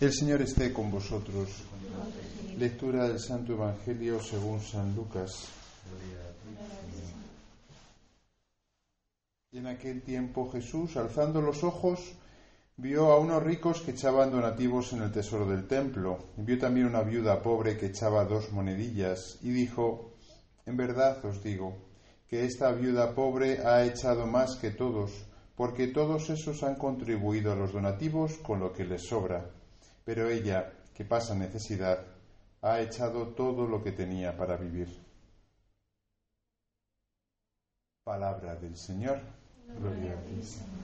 El Señor esté con vosotros. Lectura del Santo Evangelio según San Lucas. Y en aquel tiempo Jesús, alzando los ojos, vio a unos ricos que echaban donativos en el tesoro del templo. Y vio también una viuda pobre que echaba 2 monedillas. Y dijo: en verdad os digo, que esta viuda pobre ha echado más que todos, porque todos esos han contribuido a los donativos con lo que les sobra. Pero ella, que pasa necesidad, ha echado todo lo que tenía para vivir. Palabra del Señor. Gloria a ti, Señor.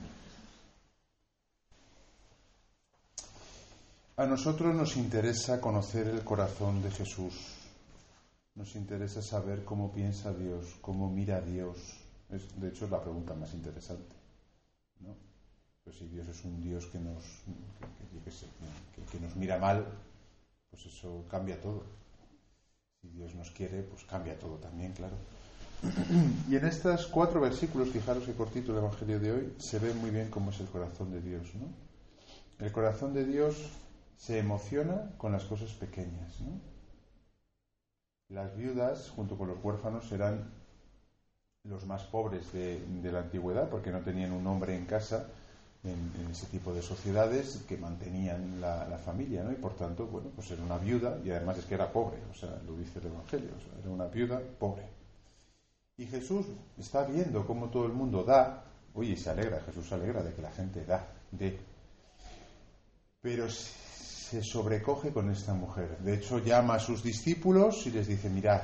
A nosotros nos interesa conocer el corazón de Jesús. Nos interesa saber cómo piensa Dios, cómo mira a Dios. De hecho, es la pregunta más interesante, ¿no? Pues si Dios es un Dios que nos mira mal, pues eso cambia todo. Si Dios nos quiere, pues cambia todo también, claro. Y en estos 4 versículos, fijaros qué cortito el Evangelio de hoy, se ve muy bien cómo es el corazón de Dios, ¿no? El corazón de Dios se emociona con las cosas pequeñas, ¿no? Las viudas, junto con los huérfanos, eran los más pobres de la antigüedad, porque no tenían un hombre en casa en ese tipo de sociedades que mantenían la familia, ¿no? Y por tanto, bueno, pues era una viuda, y además es que era pobre, o sea, lo dice el Evangelio, o sea, era una viuda pobre. Y Jesús está viendo cómo todo el mundo da, oye, se alegra, Jesús se alegra de que la gente dé, pero se sobrecoge con esta mujer. De hecho, llama a sus discípulos y les dice: mirad,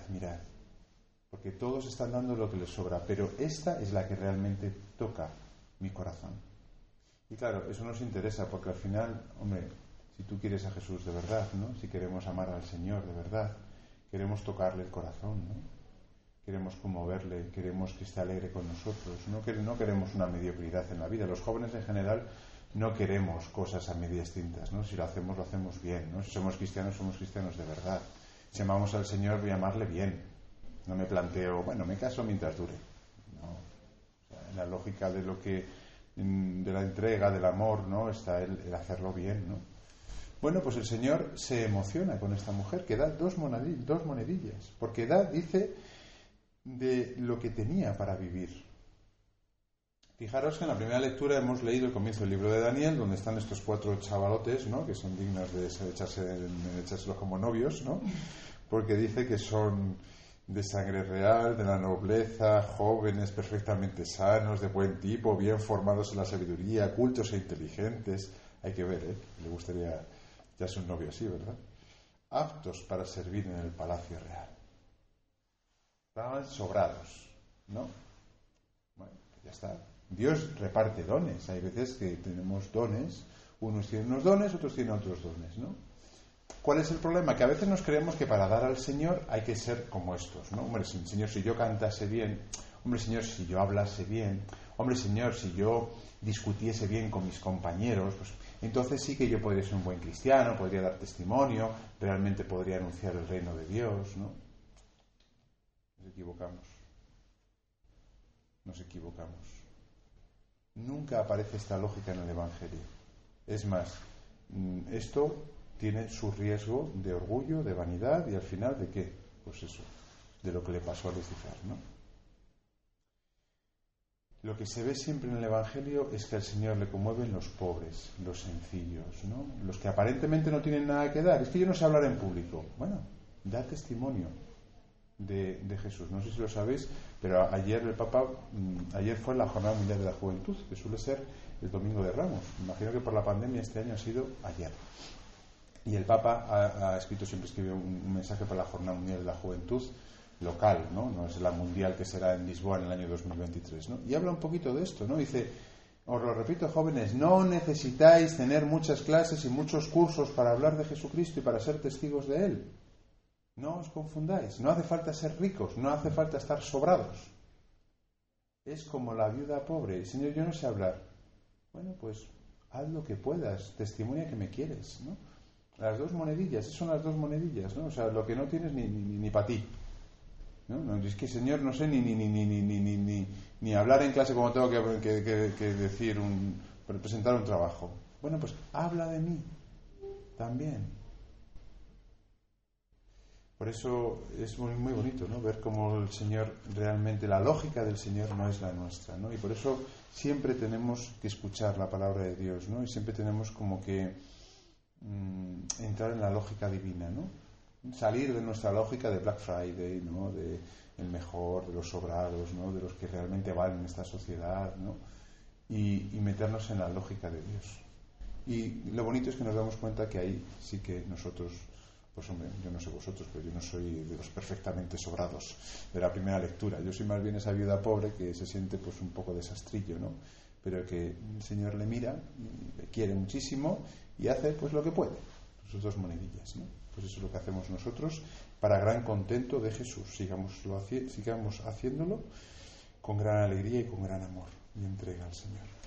porque todos están dando lo que les sobra, pero esta es la que realmente toca mi corazón. Y claro, eso nos interesa, porque al final, hombre, si tú quieres a Jesús de verdad, ¿no? Si queremos amar al Señor de verdad, queremos tocarle el corazón, ¿no? Queremos conmoverle, queremos que esté alegre con nosotros, no queremos una mediocridad en la vida. Los jóvenes en general no queremos cosas a medias tintas, ¿no? Si lo hacemos bien, ¿no? Si somos cristianos de verdad. Si amamos al Señor, voy a amarle bien. No me planteo, bueno, me caso mientras dure. No. O sea, en la lógica de la entrega, del amor, ¿no? Está el hacerlo bien, ¿no? Bueno, pues el Señor se emociona con esta mujer que da 2 monedillas, porque dice, de lo que tenía para vivir. Fijaros que en la primera lectura hemos leído el comienzo del libro de Daniel, donde están estos 4 chavalotes, ¿no? Que son dignos de echárselos como novios, ¿no? Porque dice que son de sangre real, de la nobleza, jóvenes, perfectamente sanos, de buen tipo, bien formados en la sabiduría, cultos e inteligentes. Hay que ver, le gustaría echarse un novio así, ¿verdad? Aptos para servir en el palacio real. Estaban sobrados, ¿no? Bueno, ya está. Dios reparte dones. Hay veces que tenemos dones, unos tienen unos dones, otros tienen otros dones, ¿no? ¿Cuál es el problema? Que a veces nos creemos que para dar al Señor hay que ser como estos, ¿no? Hombre, Señor, si yo cantase bien, hombre, Señor, si yo hablase bien, hombre, Señor, si yo discutiese bien con mis compañeros, pues entonces sí que yo podría ser un buen cristiano, podría dar testimonio, realmente podría anunciar el reino de Dios, ¿no? Nos equivocamos. Nunca aparece esta lógica en el Evangelio. Es más, esto tiene su riesgo de orgullo, de vanidad, y al final ¿de qué? Pues eso, de lo que le pasó a Lucifer, ¿no? Lo que se ve siempre en el Evangelio es que al Señor le conmueven los pobres, los sencillos, ¿no? Los que aparentemente no tienen nada que dar. Es que yo no sé hablar en público. Bueno, da testimonio de Jesús. No sé si lo sabéis, pero ayer fue la Jornada Mundial de la Juventud, que suele ser el Domingo de Ramos. Me imagino que por la pandemia este año ha sido ayer. Y el Papa siempre escribe un mensaje para la Jornada Mundial de la Juventud local, ¿no? No es la mundial que será en Lisboa en el año 2023, ¿no? Y habla un poquito de esto, ¿no? Dice: os lo repito, jóvenes, no necesitáis tener muchas clases y muchos cursos para hablar de Jesucristo y para ser testigos de Él. No os confundáis, no hace falta ser ricos, no hace falta estar sobrados. Es como la viuda pobre: Señor, yo no sé hablar. Bueno, pues haz lo que puedas, testimonia que me quieres, ¿no? Las 2 monedillas, esas son las 2 monedillas, ¿no? O sea, lo que no tienes ni para ti, ¿no? No, es que, Señor, no sé ni hablar en clase como tengo que decir presentar un trabajo. Bueno, pues habla de mí, también. Por eso es muy, muy bonito, ¿no? Ver cómo el Señor realmente, la lógica del Señor no es la nuestra, ¿no? Y por eso siempre tenemos que escuchar la palabra de Dios, ¿no? Y siempre tenemos como que entrar en la lógica divina, ¿no? Salir de nuestra lógica de Black Friday, ¿no? De el mejor, de los sobrados, ¿no? De los que realmente valen en esta sociedad, ¿no? Y meternos en la lógica de Dios. Y lo bonito es que nos damos cuenta que ahí sí que nosotros, pues hombre, yo no sé vosotros, pero yo no soy de los perfectamente sobrados de la primera lectura. Yo soy más bien esa viuda pobre que se siente pues un poco desastrillo, ¿no? Pero que el Señor le mira, le quiere muchísimo y hace pues lo que puede, sus dos monedillas, ¿no? Pues eso es lo que hacemos nosotros para gran contento de Jesús. Sigamos haciéndolo con gran alegría y con gran amor y entrega al Señor.